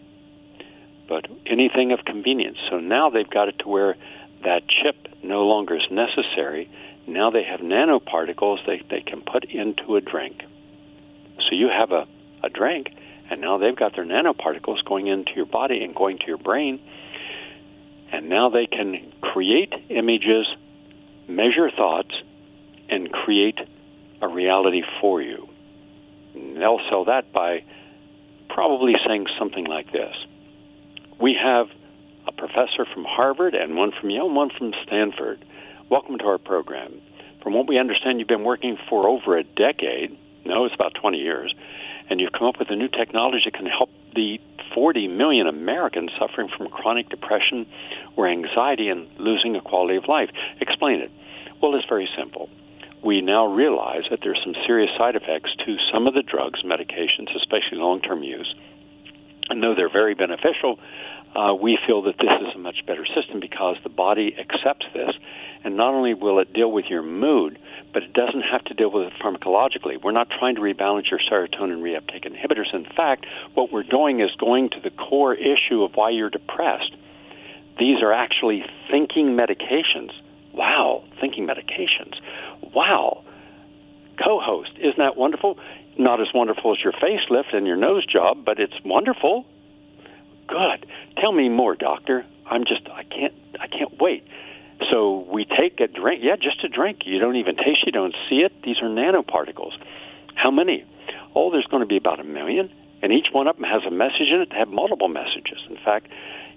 But anything of convenience. So now they've got it to where that chip no longer is necessary. Now they have nanoparticles they, they can put into a drink. So you have a, a drink, and now they've got their nanoparticles going into your body and going to your brain. And now they can create images, measure thoughts, and create a reality for you. And they'll sell that by probably saying something like this. We have a professor from Harvard and one from Yale and one from Stanford. Welcome to our program. From what we understand, you've been working for over a decade. No, it's about twenty years. And you've come up with a new technology that can help the forty million Americans suffering from chronic depression or anxiety and losing a quality of life. Explain it. Well, it's very simple. We now realize that there's some serious side effects to some of the drugs, medications, especially long-term use. And though they're very beneficial, uh, we feel that this is a much better system because the body accepts this. And not only will it deal with your mood, but it doesn't have to deal with it pharmacologically. We're not trying to rebalance your serotonin reuptake inhibitors. In fact, what we're doing is going to the core issue of why you're depressed. These are actually thinking medications. Wow, thinking medications. Wow. Co-host, isn't that wonderful? Not as wonderful as your facelift and your nose job, but it's wonderful. Good. Tell me more, doctor. I'm just, I can't, I can't wait. So we take a drink. Yeah, just a drink. You don't even taste it. You don't see it. These are nanoparticles. How many? Oh, there's going to be about a million, and each one of them has a message in it. They have multiple messages. In fact,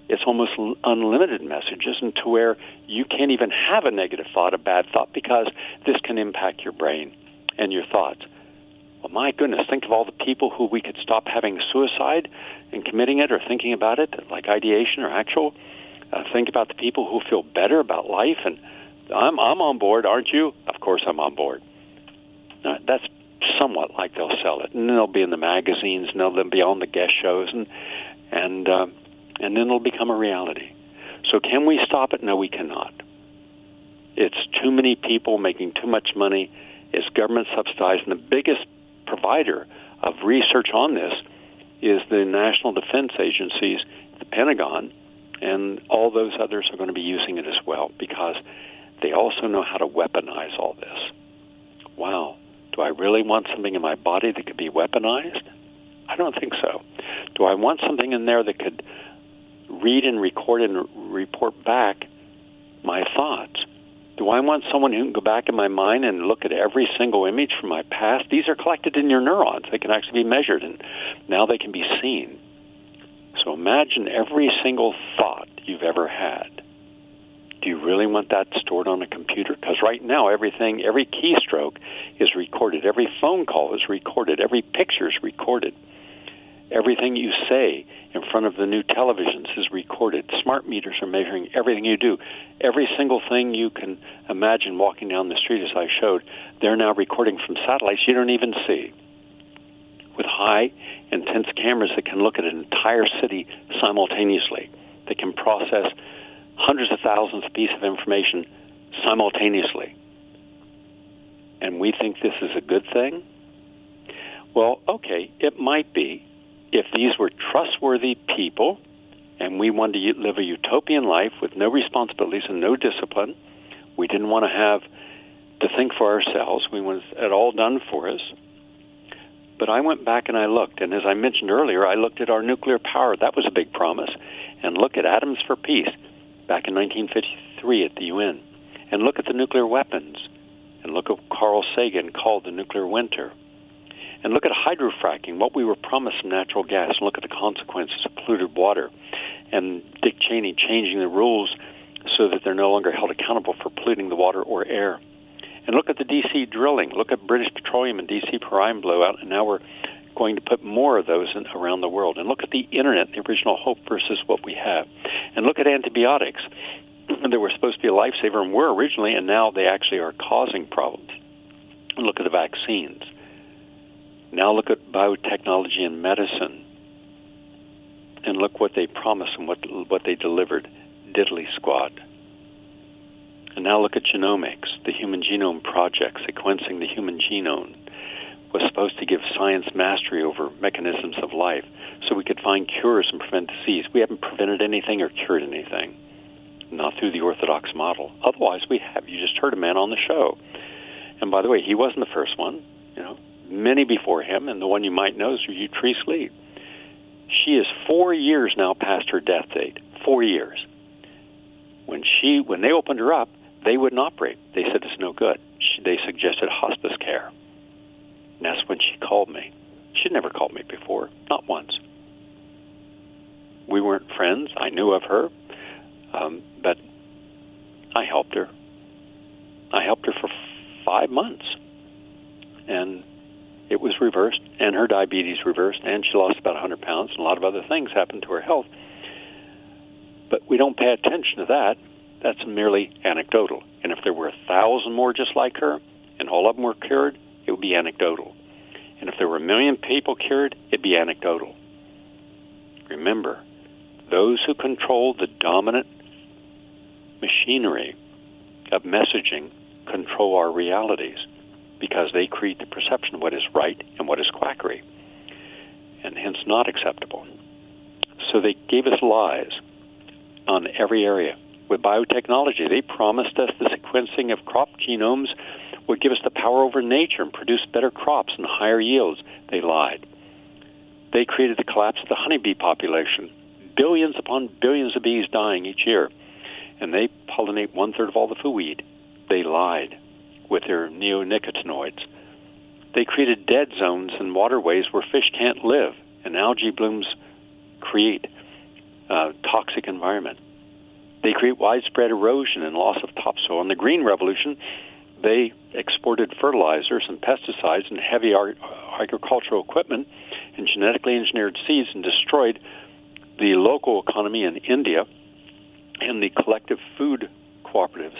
it's almost unlimited messages, and to where you can't even have a negative thought, a bad thought, because this can impact your brain and your thoughts. Well, my goodness, think of all the people who we could stop having suicide and committing it or thinking about it, like ideation or actual. Uh, think about the people who feel better about life, and I'm, I'm on board, aren't you? Of course I'm on board. Uh, that's somewhat like they'll sell it, and then they'll be in the magazines, and they'll be on the guest shows, and and uh, and then it'll become a reality. So can we stop it? No, we cannot. It's too many people making too much money. It's government subsidized, and the biggest provider of research on this is the national defense agencies, the Pentagon, and all those others are going to be using it as well, because they also know how to weaponize all this. Wow. Do I really want something in my body that could be weaponized? I don't think so. Do I want something in there that could read and record and report back my thoughts? Do I want someone who can go back in my mind and look at every single image from my past? These are collected in your neurons. They can actually be measured, and now they can be seen. So imagine every single thought you've ever had. Do you really want that stored on a computer? Because right now, everything, every keystroke is recorded. Every phone call is recorded. Every picture is recorded. Everything you say in front of the new televisions is recorded. Smart meters are measuring everything you do. Every single thing you can imagine walking down the street, as I showed, they're now recording from satellites you don't even see, with high, intense cameras that can look at an entire city simultaneously. They can process hundreds of thousands of pieces of information simultaneously. And we think this is a good thing? Well, okay, it might be if these were trustworthy people and we wanted to live a utopian life with no responsibilities and no discipline. We didn't want to have to think for ourselves. We wanted it all done for us. But I went back and I looked, and as I mentioned earlier, I looked at our nuclear power. That was a big promise. And look at Atoms for Peace back in nineteen fifty-three at the U N. And look at the nuclear weapons. And look at what Carl Sagan called the nuclear winter. And look at hydrofracking, what we were promised from natural gas. And look at the consequences of polluted water. And Dick Cheney changing the rules so that they're no longer held accountable for polluting the water or air. And look at the D C drilling. Look at British Petroleum and D C Prime blowout. And now we're going to put more of those in, around the world. And look at the Internet, the original hope versus what we have. And look at antibiotics. They were supposed to be a lifesaver and were originally, and now they actually are causing problems. And look at the vaccines. Now look at biotechnology and medicine. And look what they promised and what what they delivered. Diddly squat. And now look at genomics, the Human Genome Project, sequencing the human genome, was supposed to give science mastery over mechanisms of life so we could find cures and prevent disease. We haven't prevented anything or cured anything, not through the orthodox model. Otherwise, we have. You just heard a man on the show. And by the way, he wasn't the first one. You know, many before him, and the one you might know is Utrice Lee. She is four years now past her death date. Four years. When she, when they opened her up, they wouldn't operate. They said it's no good. She, they suggested hospice care. And that's when she called me. She'd never called me before, not once. We weren't friends. I knew of her, um, but I helped her. I helped her for five months, and it was reversed, and her diabetes reversed, and she lost about one hundred pounds, and a lot of other things happened to her health. But we don't pay attention to that. That's merely anecdotal. And if there were a thousand more just like her, and all of them were cured, it would be anecdotal. And if there were a million people cured, it'd be anecdotal. Remember, those who control the dominant machinery of messaging control our realities because they create the perception of what is right and what is quackery, and hence not acceptable. So they gave us lies on every area. With biotechnology, they promised us the sequencing of crop genomes would give us the power over nature and produce better crops and higher yields. They lied. They created the collapse of the honeybee population. Billions upon billions of bees dying each year. And they pollinate one-third of all the food we eat. They lied with their neonicotinoids. They created dead zones and waterways where fish can't live, and algae blooms create uh, toxic environment. They create widespread erosion and loss of topsoil. In the Green Revolution, they exported fertilizers and pesticides and heavy ag- agricultural equipment and genetically engineered seeds and destroyed the local economy in India and the collective food cooperatives.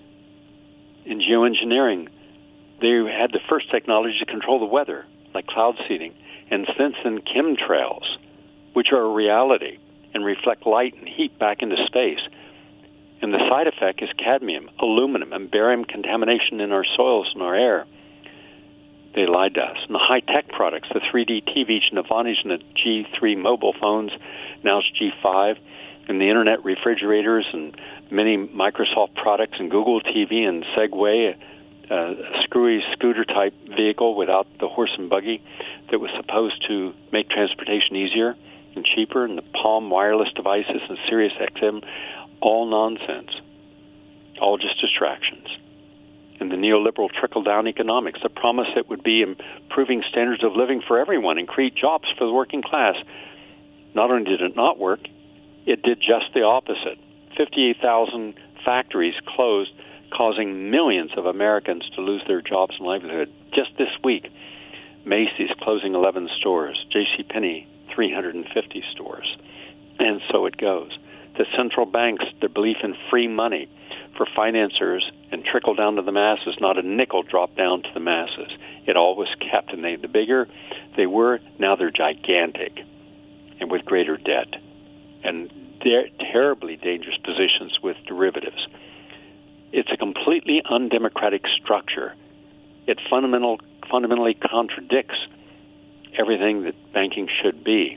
In geoengineering, they had the first technology to control the weather, like cloud seeding, and since then chemtrails, which are a reality and reflect light and heat back into space. And the side effect is cadmium, aluminum, and barium contamination in our soils and our air. They lied to us. And the high-tech products, the three D T Vs and the Vonage and the G three mobile phones, now it's G five, and the internet refrigerators and many Microsoft products and Google T V and Segway, uh, a screwy scooter-type vehicle without the horse and buggy that was supposed to make transportation easier and cheaper, and the Palm wireless devices and Sirius X M, all nonsense, all just distractions. And the neoliberal trickle-down economics, the promise it would be improving standards of living for everyone and create jobs for the working class. Not only did it not work, it did just the opposite. fifty-eight thousand factories closed, causing millions of Americans to lose their jobs and livelihood. Just this week, Macy's closing eleven stores, JCPenney three hundred fifty stores. And so it goes. The central banks, their belief in free money for financiers and trickle down to the masses, not a nickel drop down to the masses. It all was kept, and they, the bigger they were, now they're gigantic and with greater debt. And they're terribly dangerous positions with derivatives. It's a completely undemocratic structure. It fundamental, fundamentally contradicts everything that banking should be.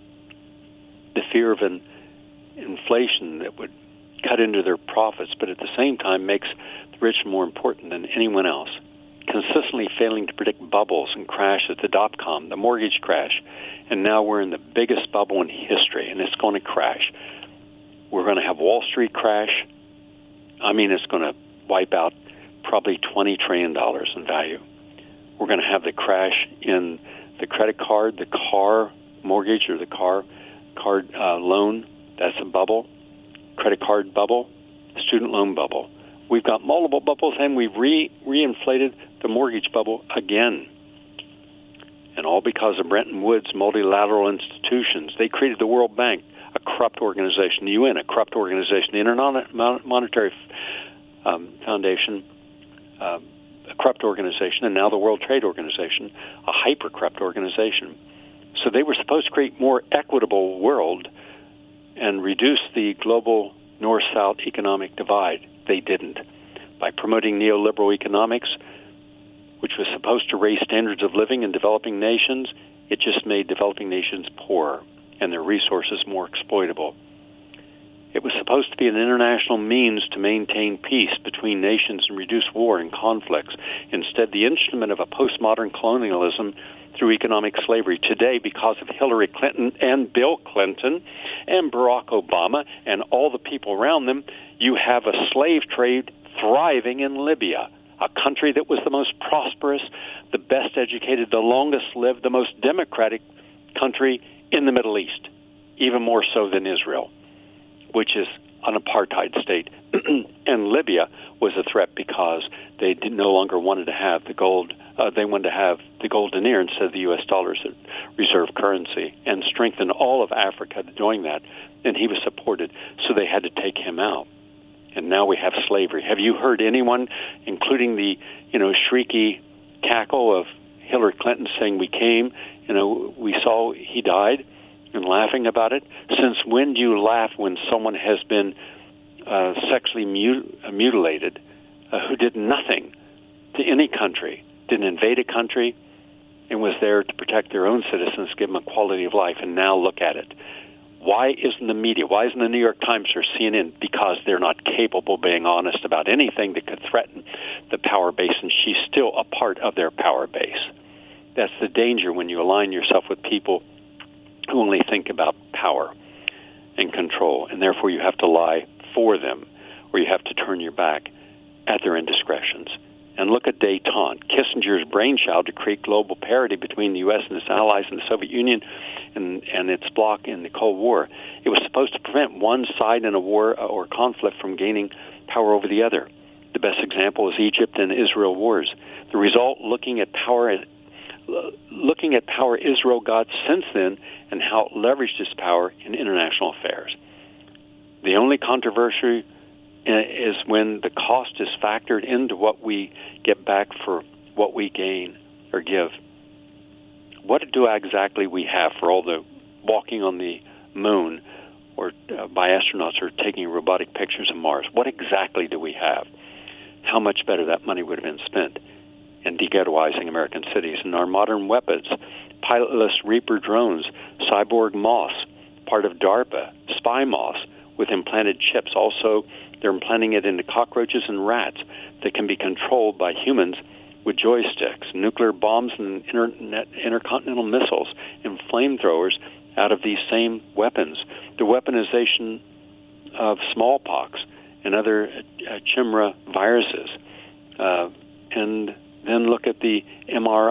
The fear of an inflation that would cut into their profits, but at the same time makes the rich more important than anyone else. Consistently failing to predict bubbles and crashes, the dot-com, the mortgage crash, and now we're in the biggest bubble in history, and it's going to crash. We're going to have Wall Street crash. I mean, it's going to wipe out probably twenty trillion dollars in value. We're going to have the crash in the credit card, the car mortgage, or the car card uh, loan. That's a bubble. Credit card bubble, student loan bubble. We've got multiple bubbles, and we've re reinflated the mortgage bubble again. And all because of Bretton Woods multilateral institutions. They created the World Bank, a corrupt organization, the U N, a corrupt organization, the Intermonetary um, Foundation, uh, a corrupt organization, and now the World Trade Organization, a hyper-corrupt organization. So they were supposed to create a more equitable world and reduce the global north-south economic divide. They didn't. By promoting neoliberal economics, which was supposed to raise standards of living in developing nations, it just made developing nations poorer and their resources more exploitable. It was supposed to be an international means to maintain peace between nations and reduce war and conflicts. Instead, the instrument of a postmodern colonialism through economic slavery. Today, because of Hillary Clinton and Bill Clinton and Barack Obama and all the people around them, you have a slave trade thriving in Libya, a country that was the most prosperous, the best educated, the longest lived, the most democratic country in the Middle East, even more so than Israel, which is an apartheid state. And Libya was a threat because they did no longer wanted to have the gold. Uh, they wanted to have the gold denier instead of the U S dollars as reserve currency, and strengthen all of Africa doing that. And he was supported, so they had to take him out. And now we have slavery. Have you heard anyone, including the you know shrieky cackle of Hillary Clinton, saying we came, you know, we saw he died, and laughing about it? Since when do you laugh when someone has been uh, sexually mut- mutilated, uh, who did nothing to any country, didn't invade a country, and was there to protect their own citizens, give them a quality of life, and now look at it. Why isn't the media, why isn't the New York Times or C N N? Because they're not capable of being honest about anything that could threaten the power base, and she's still a part of their power base. That's the danger when you align yourself with people who only think about power and control, and therefore you have to lie for them, or you have to turn your back at their indiscretions. And and look at détente, Kissinger's brainchild to create global parity between the U S and its allies in the Soviet Union and, and its bloc in the Cold War. It was supposed to prevent one side in a war or conflict from gaining power over the other. The best example is Egypt and Israel wars. The result, looking at power, looking at power Israel got since then and how it leveraged its power in international affairs. The only controversy is when the cost is factored into what we get back for what we gain or give. What do exactly we have for all the walking on the moon or uh, by astronauts or taking robotic pictures of Mars? What exactly do we have? How much better that money would have been spent in de-ghettoizing American cities and our modern weapons, pilotless Reaper drones, cyborg moths, part of DARPA, spy moths with implanted chips. Also, they're implanting it into cockroaches and rats that can be controlled by humans with joysticks, nuclear bombs and internet, intercontinental missiles and flamethrowers out of these same weapons. The weaponization of smallpox and other uh, chimera viruses. Uh, and then look at the M R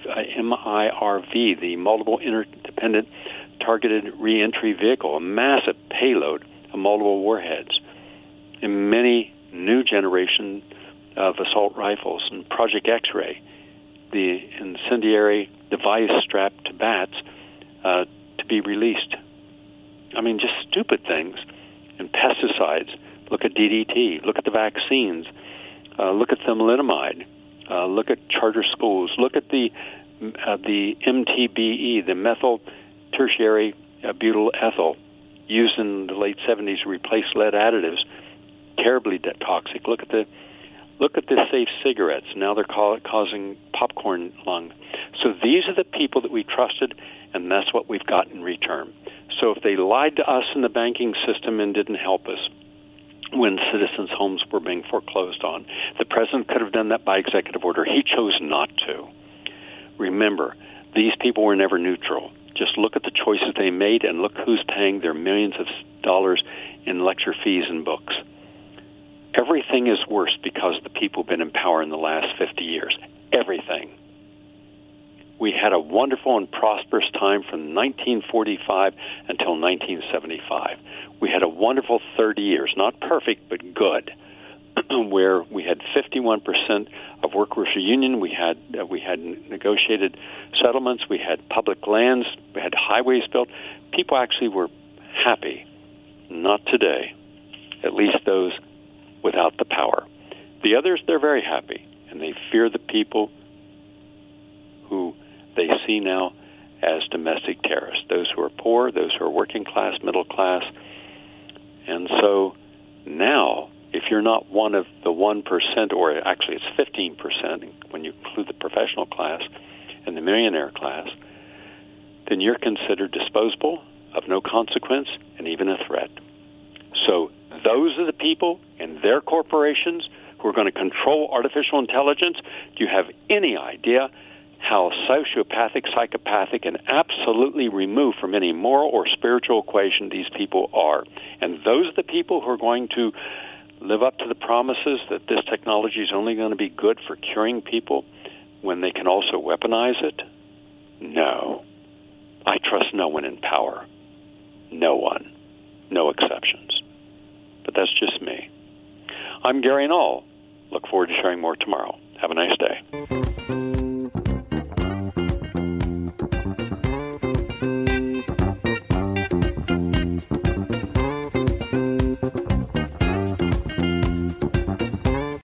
I V, the Multiple Interdependent Targeted Reentry Vehicle, a massive payload of multiple warheads, and many new generation of assault rifles, and Project X-ray, the incendiary device strapped to bats uh, to be released. I mean, just stupid things. And pesticides. Look at D D T. Look at the vaccines. Uh, look at thalidomide. Uh, look at charter schools. Look at the uh, the M T B E, the methyl tertiary uh, butyl ethyl, used in the late seventies to replace lead additives. Terribly toxic. Look at the look at the safe cigarettes. Now they're call, causing popcorn lung. So these are the people that we trusted, and that's what we've got in return. So if they lied to us in the banking system and didn't help us when citizens' homes were being foreclosed on, the president could have done that by executive order. He chose not to. Remember, these people were never neutral. Just look at the choices they made and look who's paying their millions of dollars in lecture fees and books. Everything is worse because the people have been in power in the last fifty years. Everything. We had a wonderful and prosperous time from nineteen forty-five until nineteen seventy-five. We had a wonderful thirty years, not perfect, but good, where we had fifty-one percent of workers union. We had uh, we had negotiated settlements. We had public lands. We had highways built. People actually were happy. Not today, at least those without the power. The others, they're very happy, and they fear the people who they see now as domestic terrorists, those who are poor, those who are working class, middle class. And so now, if you're not one of the one percent, or actually it's fifteen percent when you include the professional class and the millionaire class, then you're considered disposable, of no consequence, and even a threat. So those are the people and their corporations who are going to control artificial intelligence. Do you have any idea how sociopathic, psychopathic, and absolutely removed from any moral or spiritual equation these people are? And those are the people who are going to live up to the promises that this technology is only going to be good for curing people when they can also weaponize it? No. I trust no one in power. No one. No exceptions. But that's just me. I'm Gary Null. Look forward to sharing more tomorrow. Have a nice day.